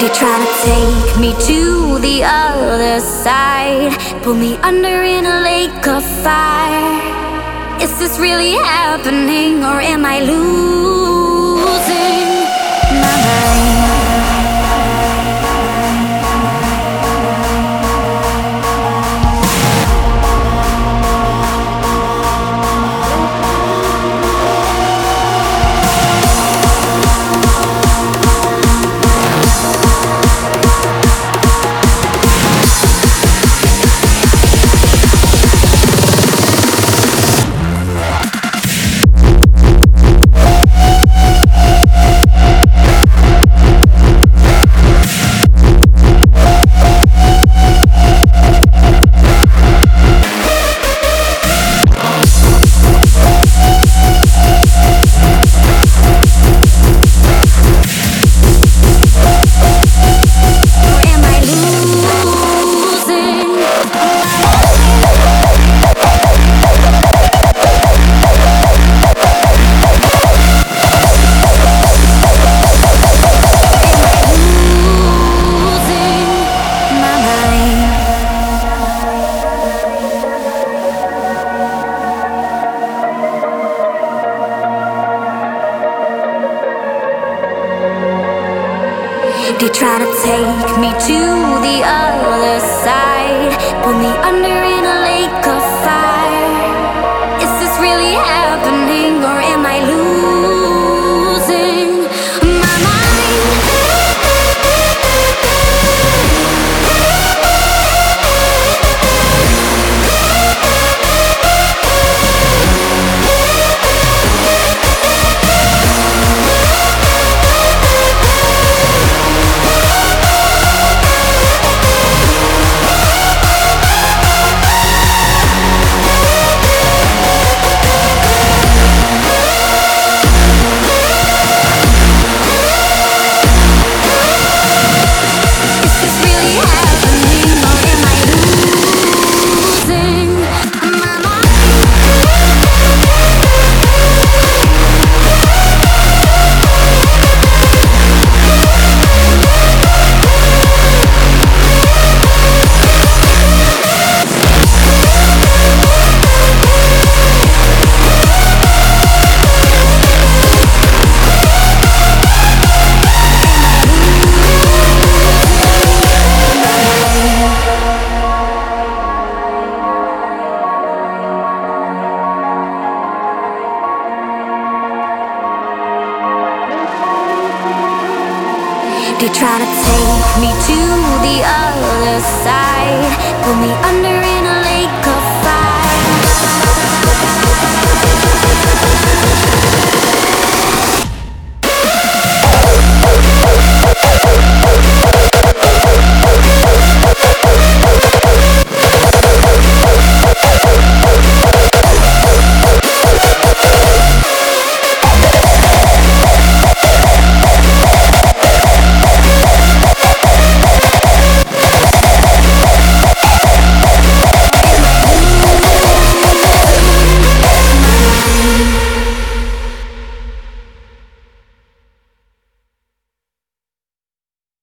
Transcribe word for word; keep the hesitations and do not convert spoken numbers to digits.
They try to take me to the other side, pull me under in a lake of fire. Is this really happening, or am I losing my mind? They try to take me to the other side, pull me under in a lake of fire. Is this really happening, or am I losing my mind? They try to take me to the other side, pull me under